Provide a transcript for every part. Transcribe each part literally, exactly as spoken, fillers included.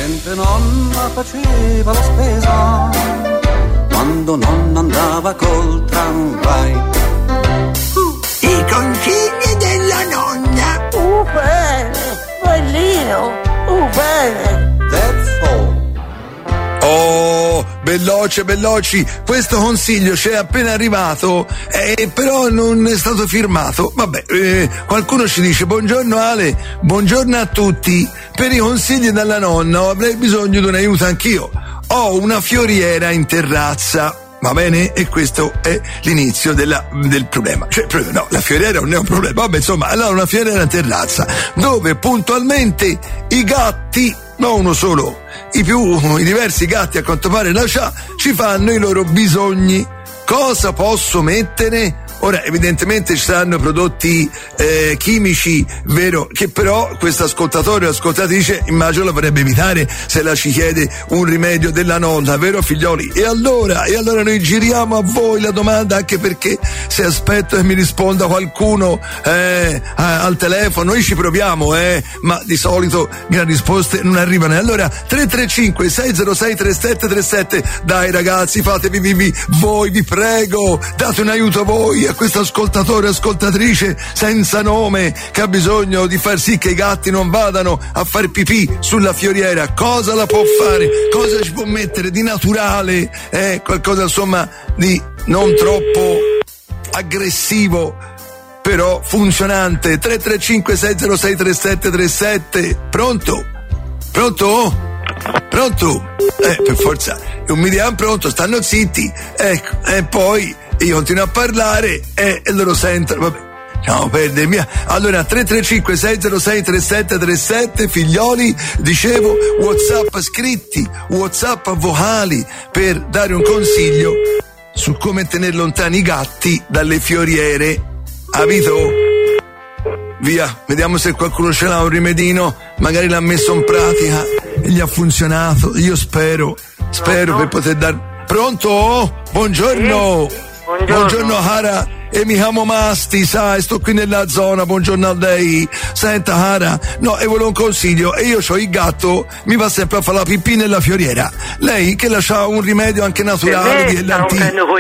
Mentre nonna faceva la spesa, quando nonna andava col tramvai. Uh, I consigli della nonna. Uh, bene, bellino, uh, bene. That's all. Oh, Belloci, Belloci, questo consiglio ci è appena arrivato, eh, però non è stato firmato. Vabbè, eh, qualcuno ci dice: buongiorno Ale, buongiorno a tutti. Per i consigli della nonna avrei bisogno di un aiuto anch'io. Ho una fioriera in terrazza. Va bene? E questo è l'inizio della, del problema. Cioè, no, la fioriera non è un problema. Vabbè, insomma, allora una fioriera in terrazza, dove puntualmente i gatti, non uno solo, i più, i diversi gatti a quanto pare la c'ha, ci fanno i loro bisogni. Cosa posso mettere? Ora, evidentemente ci saranno prodotti eh, chimici, vero, che però questo ascoltatore o ascoltatrice immagino la vorrebbe evitare se la ci chiede un rimedio della nonna, vero figlioli? E allora, e allora noi giriamo a voi la domanda, anche perché se aspetto che mi risponda qualcuno eh, al telefono, noi ci proviamo, eh, ma di solito le risposte non arrivano. E allora tre tre cinque sei zero sei tre sette tre sette, dai ragazzi, fatevi vivi, voi vi prego, date un aiuto a voi, a questo ascoltatore, ascoltatrice senza nome che ha bisogno di far sì che i gatti non vadano a far pipì sulla fioriera. Cosa la può fare? Cosa ci può mettere di naturale? Eh, qualcosa insomma di non troppo aggressivo, però funzionante. Tre tre cinque sei zero sei tre sette tre sette. Pronto? Pronto? Pronto? Eh, per forza, non mi diamo pronto, stanno zitti. Ecco, e poi io continuo a parlare e, e loro sentono, vabbè, no, perde mia. Allora, tre tre cinque sei zero sei tre sette tre sette, figlioli, dicevo, WhatsApp scritti, WhatsApp vocali, per dare un consiglio su come tenere lontani i gatti dalle fioriere. Avito? Via, vediamo se qualcuno ce l'ha un rimedino, magari l'ha messo in pratica e gli ha funzionato. Io spero, spero per poter dar. Pronto? Buongiorno. Sì. Buongiorno. Buongiorno Hara, e mi chiamo Masti, sai, sto qui nella zona, buongiorno a lei. Senta Hara, no, e volevo un consiglio, e io c'ho il gatto, mi va sempre a fare la pipì nella fioriera. Lei che la c'ha un rimedio anche naturale di l'antico.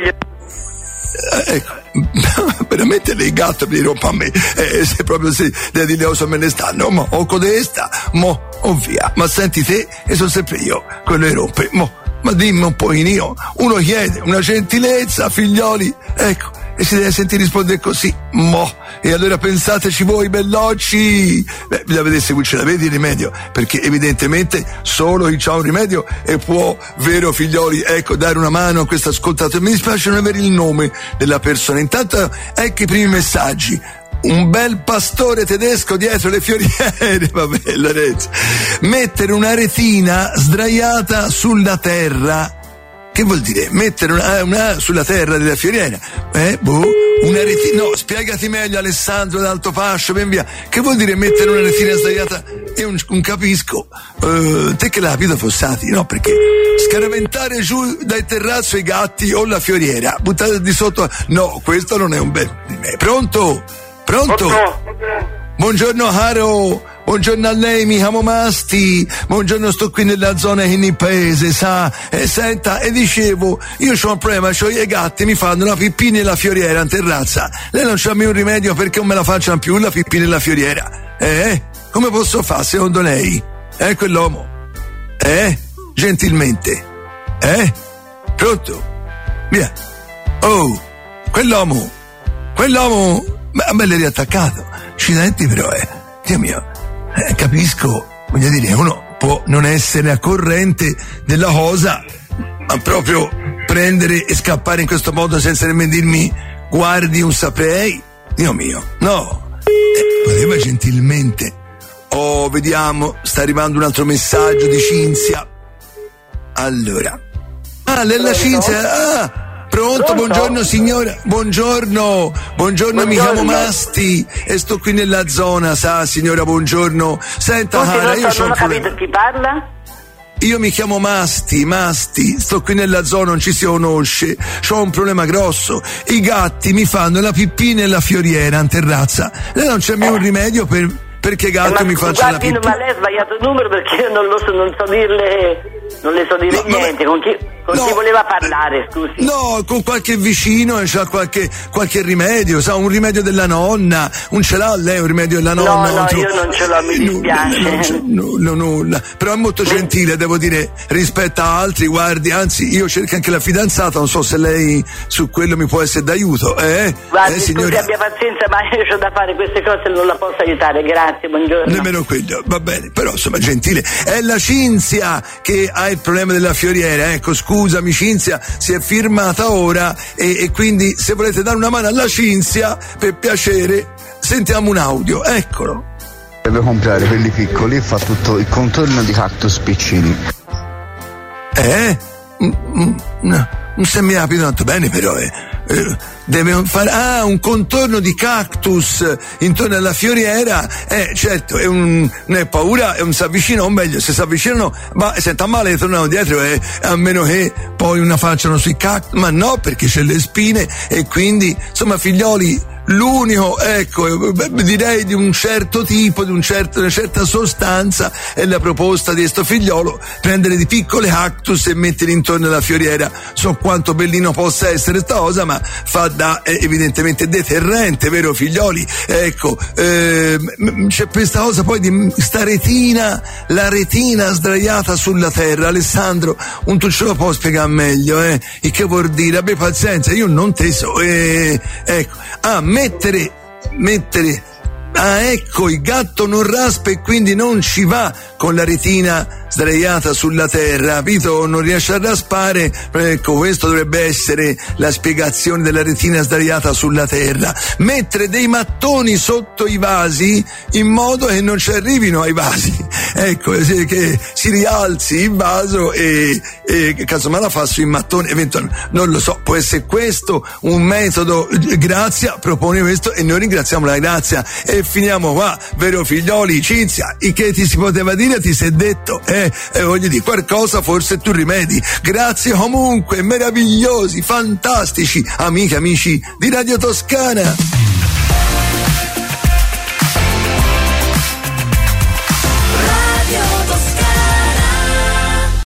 Eh, ecco, veramente lei gatto mi rompa a me, eh, se proprio se deve dire cosa me ne stanno, mo o codesta, mo o via. Ma senti te, e sono sempre io quello che rompe, mo. Ma dimmi un pochino, uno chiede una gentilezza, figlioli, ecco, e si deve sentire rispondere così, mo, e allora pensateci voi bellocci. Beh, bisogna vedere se ce l'avete il rimedio, perché evidentemente solo chi ha un rimedio e può, vero figlioli, ecco, dare una mano a questo ascoltatore. Mi dispiace non avere il nome della persona. Intanto ecco i primi messaggi. Un bel pastore tedesco dietro le fioriere, vabbè Lorenzo. Mettere una retina sdraiata sulla terra. Che vuol dire? Mettere una, una sulla terra della fioriera? Eh, boh, una retina. No, spiegati meglio Alessandro d'Alto Fascio, ben via. Che vuol dire mettere una retina sdraiata? Io non, non capisco. Uh, te che l'ha capito Fossati? No, perché scaraventare giù dal terrazzo i gatti o la fioriera, buttare di sotto. No, questo non è un bel. Pronto? Pronto? Buongiorno Haro, buongiorno a lei, mi chiamo Masti, buongiorno, sto qui nella zona in paese, sa, e senta, e dicevo, io c'ho un problema, c'ho i gatti, mi fanno la pipì nella fioriera in terrazza, lei non c'ha più un rimedio perché non me la facciano più la pipì nella fioriera, eh? Come posso fare secondo lei? Eh, quell'uomo? Eh? Gentilmente? Eh? Pronto? Via. Oh, quell'uomo, quell'uomo... Ma a me l'hai riattaccato, accidenti però, eh, Dio mio, eh, capisco, voglio dire, uno può non essere a corrente della cosa, ma proprio prendere e scappare in questo modo senza nemmeno dirmi guardi un saprei, Dio mio, no, eh, poteva gentilmente. Oh, vediamo, sta arrivando un altro messaggio di Cinzia. Allora, ah, Lella Cinzia, ah, pronto, buongiorno signora, buongiorno, buongiorno, buongiorno, mi chiamo Masti e sto qui nella zona, sa signora, buongiorno. Senta Hara, io non ho capito chi parla? Io mi chiamo Masti, Masti, sto qui nella zona, non ci si conosce, c'ho un problema grosso, i gatti mi fanno la pipì nella fioriera in terrazza, lei non c'è mai un rimedio per, perché gatto eh, mi ma, faccia la guardi, pipì. ma lei ha sbagliato il numero perché io non lo so, non so dirle, non le so dire No, niente. Con chi, con no, chi voleva parlare, scusi? No, con qualche vicino, c'ha qualche, qualche rimedio, sa, un rimedio della nonna, un ce l'ha lei un rimedio della nonna? No, no, tu... io non ce l'ho, mi dispiace. Nulla, non c'è, nulla, nulla, però è molto gentile, devo dire, rispetto a altri, guardi, anzi, io cerco anche la fidanzata, non so se lei su quello mi può essere d'aiuto, eh? Guardi, eh, scusi, signora? abbia pazienza, ma io ho da fare queste cose, non la posso aiutare, grazie, buongiorno. Nemmeno quello, va bene, però insomma gentile. È la Cinzia che ha il problema della fioriera, ecco, scusami Cinzia, si è firmata ora e, e quindi se volete dare una mano alla Cinzia, per piacere, sentiamo un audio, eccolo. Deve comprare quelli piccoli e fa tutto il contorno di cactus piccini. Eh? Mm, mm, no, non si mi ha capito tanto bene però, eh. Eh, deve fare ah un contorno di cactus intorno alla fioriera, eh certo, è un non è paura, è un si avvicina, o meglio se si avvicinano ma senta male tornano dietro, eh, a meno che poi una facciano sui cactus, ma no, perché c'è le spine e quindi insomma figlioli, l'unico, ecco, direi di un certo tipo, di un certo, una certa sostanza è la proposta di sto figliolo, prendere di piccole cactus e metterli intorno alla fioriera. So quanto bellino possa essere sta cosa, ma fa da eh, evidentemente deterrente, vero figlioli? Ecco, eh, c'è questa cosa poi di sta retina, la retina sdraiata sulla terra. Alessandro, un tu ce lo può spiegare meglio, eh? E che vuol dire? Abbi pazienza, io non te so, eh, ecco. Ah, mettere, mettere, ah ecco, il gatto non raspa e quindi non ci va con la retina sdraiata sulla terra, capito? Non riesce a raspare, ecco, questo dovrebbe essere la spiegazione della retina sdraiata sulla terra. Mettere dei mattoni sotto i vasi in modo che non ci arrivino ai vasi, ecco, che si rialzi il vaso e, e casomai la fa sui mattoni, eventualmente, non lo so, può essere questo un metodo. Grazia propone questo e noi ringraziamo la Grazia e finiamo qua, vero figlioli? Cinzia, il che ti si poteva dire ti si è detto, eh? E voglio dire, qualcosa forse tu rimedi. Grazie comunque, meravigliosi, fantastici amiche, amici di Radio Toscana.